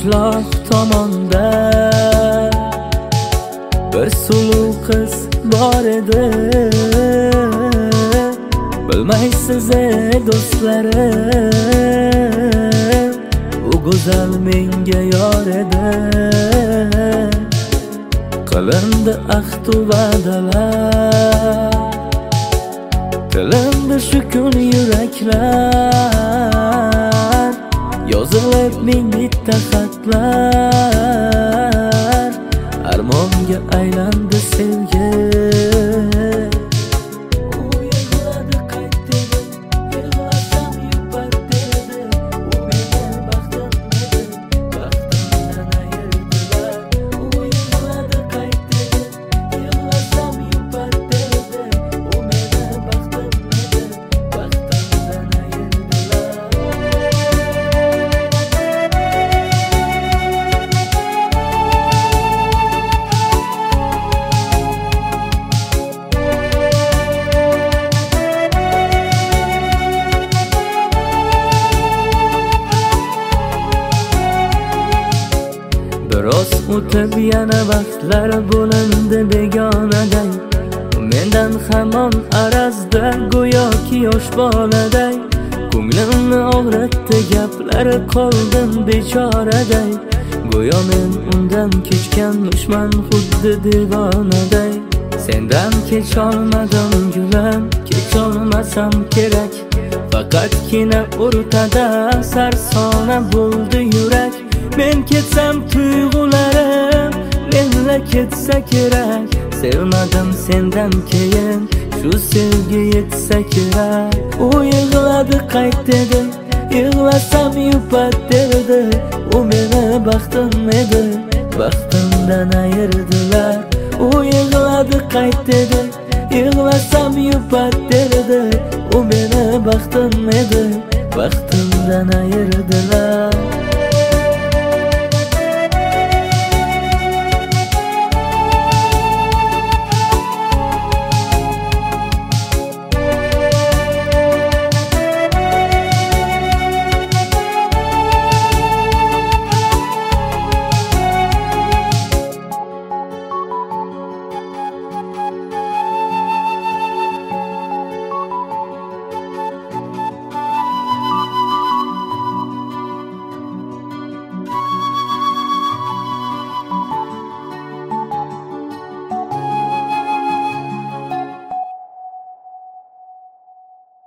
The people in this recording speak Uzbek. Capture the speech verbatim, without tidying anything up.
qishloq tomonda bir suluv qiz bor edi. Bilmaysiz ey do'stlarim, u go'zal menga yor edi. Qilindi ahd u va'dalar, tilindi shu kun yuraklar, yozilib ming bitta xatlar, armonga aylandi sevgi. Biroz o'tib yana vaqtlar bo'lindi begonaday, mendan hamon arazda go'yoki yosh boladay. Ko'nglimni og'ritdi gaplari, qoldim bechoraday. Go'yo men undan kechganmishman xuddi devonaday. Sendan kecholmadim gulam, kecholmasam kerak. Faqatgina o'rtada sarsona bo'ldi yurak. Men ketsam tuyg'ularim menla ketsa kerak. Sevmadim sendan keyin shu sevgi yetsa kerak. U yig'ladi qayt dedi, yig'lasam yupat derdi. U meni baxtim edi, baxtimdan ayirdilar. U yig'ladi qayt dedi, yig'lasam yupat derdi. U meni baxtim edi, baxtimdan ayirdilar.